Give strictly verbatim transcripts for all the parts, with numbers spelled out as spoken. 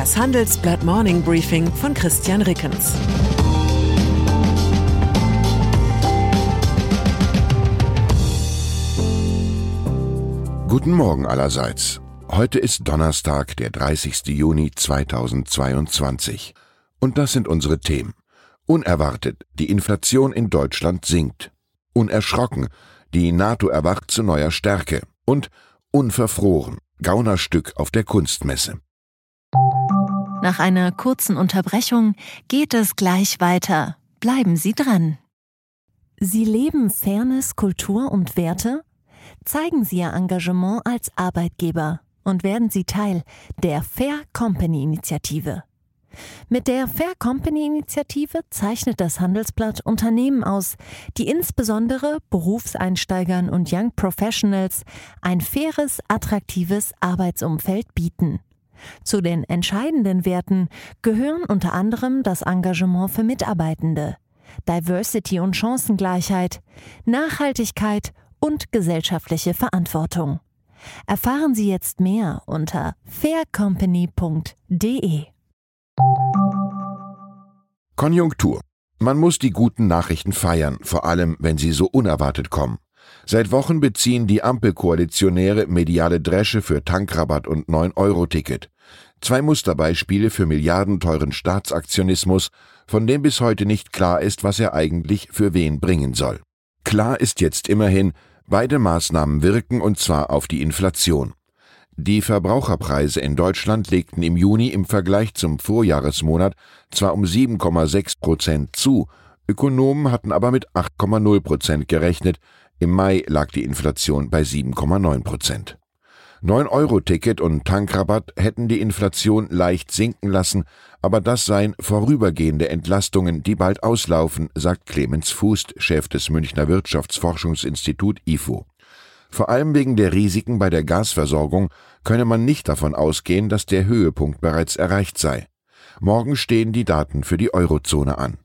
Das Handelsblatt Morning Briefing von Christian Rickens. Guten Morgen allerseits. Heute ist Donnerstag, der dreißigsten Juni zweitausendzweiundzwanzig. Und das sind unsere Themen. Unerwartet, die Inflation in Deutschland sinkt. Unerschrocken, die NATO erwacht zu neuer Stärke. Und unverfroren, Gaunerstück auf der Kunstmesse. Nach einer kurzen Unterbrechung geht es gleich weiter. Bleiben Sie dran. Sie leben Fairness, Kultur und Werte? Zeigen Sie Ihr Engagement als Arbeitgeber und werden Sie Teil der Fair Company Initiative. Mit der Fair Company Initiative zeichnet das Handelsblatt Unternehmen aus, die insbesondere Berufseinsteigern und Young Professionals ein faires, attraktives Arbeitsumfeld bieten. Zu den entscheidenden Werten gehören unter anderem das Engagement für Mitarbeitende, Diversity und Chancengleichheit, Nachhaltigkeit und gesellschaftliche Verantwortung. Erfahren Sie jetzt mehr unter fair company punkt de. Konjunktur. Man muss die guten Nachrichten feiern, vor allem wenn sie so unerwartet kommen. Seit Wochen beziehen die Ampelkoalitionäre mediale Dresche für Tankrabatt und neun Euro Ticket. Zwei Musterbeispiele für milliardenteuren Staatsaktionismus, von dem bis heute nicht klar ist, was er eigentlich für wen bringen soll. Klar ist jetzt immerhin, beide Maßnahmen wirken, und zwar auf die Inflation. Die Verbraucherpreise in Deutschland legten im Juni im Vergleich zum Vorjahresmonat zwar um sieben Komma sechs Prozent zu, Ökonomen hatten aber mit acht Komma null Prozent gerechnet, im Mai lag die Inflation bei sieben Komma neun Prozent. neun Euro Ticket und Tankrabatt hätten die Inflation leicht sinken lassen, aber das seien vorübergehende Entlastungen, die bald auslaufen, sagt Clemens Fußt, Chef des Münchner Wirtschaftsforschungsinstitut I F O. Vor allem wegen der Risiken bei der Gasversorgung könne man nicht davon ausgehen, dass der Höhepunkt bereits erreicht sei. Morgen stehen die Daten für die Eurozone an.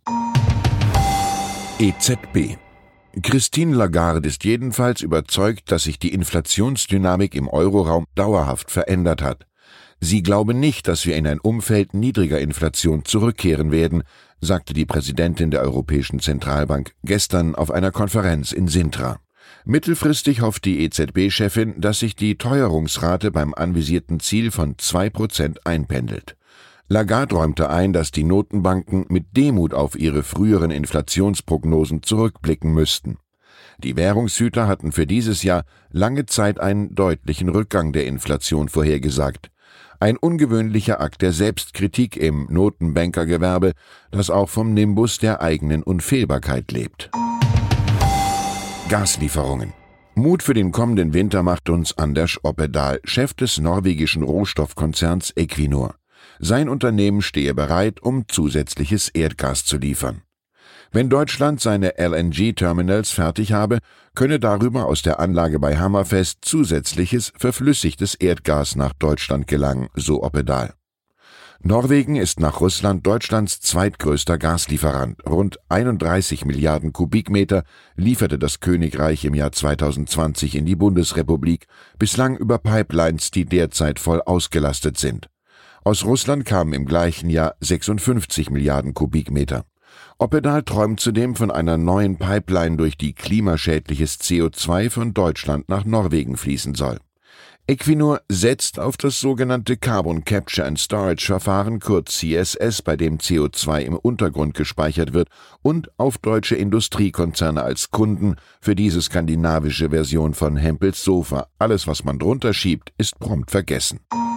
E Z B. Christine Lagarde ist jedenfalls überzeugt, dass sich die Inflationsdynamik im Euroraum dauerhaft verändert hat. Sie glaube nicht, dass wir in ein Umfeld niedriger Inflation zurückkehren werden, sagte die Präsidentin der Europäischen Zentralbank gestern auf einer Konferenz in Sintra. Mittelfristig hofft die E Z B-Chefin, dass sich die Teuerungsrate beim anvisierten Ziel von zwei Prozent einpendelt. Lagarde räumte ein, dass die Notenbanken mit Demut auf ihre früheren Inflationsprognosen zurückblicken müssten. Die Währungshüter hatten für dieses Jahr lange Zeit einen deutlichen Rückgang der Inflation vorhergesagt. Ein ungewöhnlicher Akt der Selbstkritik im Notenbankergewerbe, das auch vom Nimbus der eigenen Unfehlbarkeit lebt. Gaslieferungen. Mut für den kommenden Winter macht uns Anders Oppedal, Chef des norwegischen Rohstoffkonzerns Equinor. Sein Unternehmen stehe bereit, um zusätzliches Erdgas zu liefern. Wenn Deutschland seine L N G-Terminals fertig habe, könne darüber aus der Anlage bei Hammerfest zusätzliches verflüssigtes Erdgas nach Deutschland gelangen, so Oppedal. Norwegen ist nach Russland Deutschlands zweitgrößter Gaslieferant. Rund einunddreißig Milliarden Kubikmeter lieferte das Königreich im Jahr zweitausendzwanzig in die Bundesrepublik, bislang über Pipelines, die derzeit voll ausgelastet sind. Aus Russland kamen im gleichen Jahr sechsundfünfzig Milliarden Kubikmeter. Oppedal träumt zudem von einer neuen Pipeline, durch die klimaschädliches C O zwei von Deutschland nach Norwegen fließen soll. Equinor setzt auf das sogenannte Carbon Capture and Storage Verfahren, kurz C S S, bei dem C O zwei im Untergrund gespeichert wird, und auf deutsche Industriekonzerne als Kunden für diese skandinavische Version von Hempels Sofa. Alles, was man drunter schiebt, ist prompt vergessen.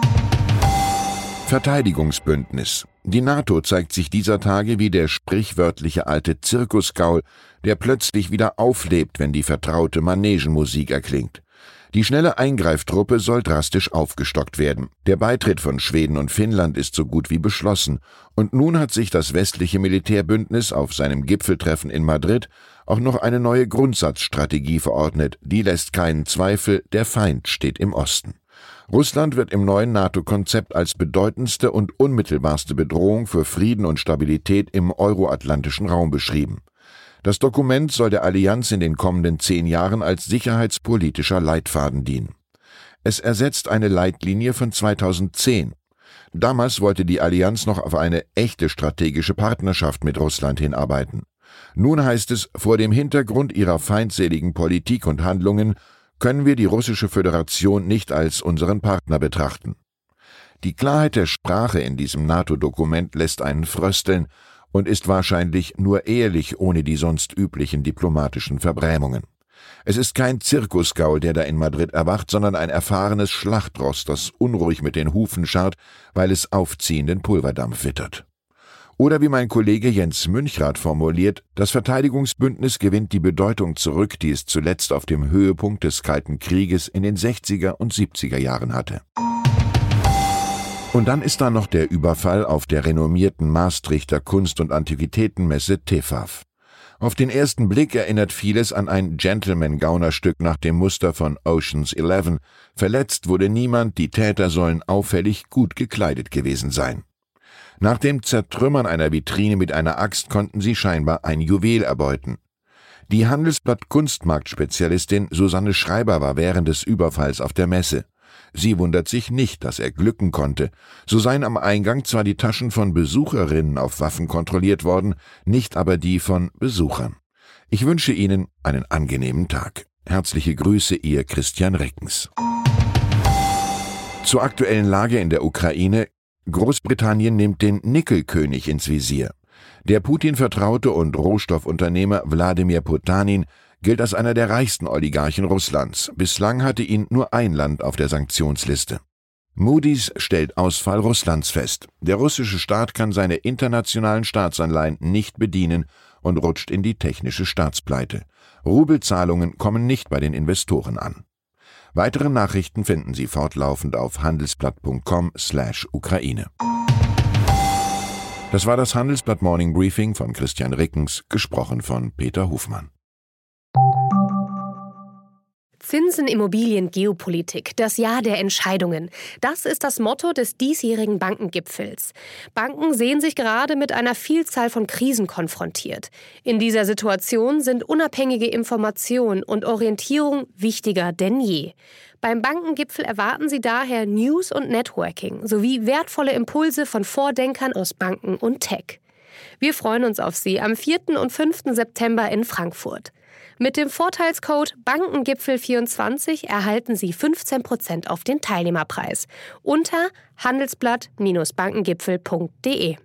Verteidigungsbündnis. Die NATO zeigt sich dieser Tage wie der sprichwörtliche alte Zirkusgaul, der plötzlich wieder auflebt, wenn die vertraute Manegenmusik erklingt. Die schnelle Eingreiftruppe soll drastisch aufgestockt werden. Der Beitritt von Schweden und Finnland ist so gut wie beschlossen. Und nun hat sich das westliche Militärbündnis auf seinem Gipfeltreffen in Madrid auch noch eine neue Grundsatzstrategie verordnet. Die lässt keinen Zweifel, der Feind steht im Osten. Russland wird im neuen NATO-Konzept als bedeutendste und unmittelbarste Bedrohung für Frieden und Stabilität im euroatlantischen Raum beschrieben. Das Dokument soll der Allianz in den kommenden zehn Jahren als sicherheitspolitischer Leitfaden dienen. Es ersetzt eine Leitlinie von zweitausendzehn. Damals wollte die Allianz noch auf eine echte strategische Partnerschaft mit Russland hinarbeiten. Nun heißt es, vor dem Hintergrund ihrer feindseligen Politik und Handlungen können wir die Russische Föderation nicht als unseren Partner betrachten. Die Klarheit der Sprache in diesem NATO-Dokument lässt einen frösteln und ist wahrscheinlich nur ehrlich ohne die sonst üblichen diplomatischen Verbrämungen. Es ist kein Zirkusgaul, der da in Madrid erwacht, sondern ein erfahrenes Schlachtross, das unruhig mit den Hufen scharrt, weil es aufziehenden Pulverdampf wittert. Oder wie mein Kollege Jens Münchrath formuliert, das Verteidigungsbündnis gewinnt die Bedeutung zurück, die es zuletzt auf dem Höhepunkt des Kalten Krieges in den sechziger und siebziger Jahren hatte. Und dann ist da noch der Überfall auf der renommierten Maastrichter Kunst- und Antiquitätenmesse T E F A F. Auf den ersten Blick erinnert vieles an ein Gentleman-Gaunerstück nach dem Muster von Ocean's Eleven. Verletzt wurde niemand, die Täter sollen auffällig gut gekleidet gewesen sein. Nach dem Zertrümmern einer Vitrine mit einer Axt konnten sie scheinbar ein Juwel erbeuten. Die Handelsblatt-Kunstmarkt-Spezialistin Susanne Schreiber war während des Überfalls auf der Messe. Sie wundert sich nicht, dass er glücken konnte. So seien am Eingang zwar die Taschen von Besucherinnen auf Waffen kontrolliert worden, nicht aber die von Besuchern. Ich wünsche Ihnen einen angenehmen Tag. Herzliche Grüße, Ihr Christian Rickens. Zur aktuellen Lage in der Ukraine. Großbritannien nimmt den Nickelkönig ins Visier. Der Putin-Vertraute und Rohstoffunternehmer Wladimir Potanin gilt als einer der reichsten Oligarchen Russlands. Bislang hatte ihn nur ein Land auf der Sanktionsliste. Moody's stellt Ausfall Russlands fest. Der russische Staat kann seine internationalen Staatsanleihen nicht bedienen und rutscht in die technische Staatspleite. Rubelzahlungen kommen nicht bei den Investoren an. Weitere Nachrichten finden Sie fortlaufend auf handelsblatt punkt com slash Ukraine. Das war das Handelsblatt Morning Briefing von Christian Rickens, gesprochen von Peter Hofmann. Zinsen, Immobilien, Geopolitik, das Jahr der Entscheidungen. Das ist das Motto des diesjährigen Bankengipfels. Banken sehen sich gerade mit einer Vielzahl von Krisen konfrontiert. In dieser Situation sind unabhängige Information und Orientierung wichtiger denn je. Beim Bankengipfel erwarten Sie daher News und Networking sowie wertvolle Impulse von Vordenkern aus Banken und Tech. Wir freuen uns auf Sie am vierten und fünften September in Frankfurt. Mit dem Vorteilscode Bankengipfel vierundzwanzig erhalten Sie fünfzehn Prozent auf den Teilnehmerpreis unter handelsblatt Bindestrich bankengipfel punkt de.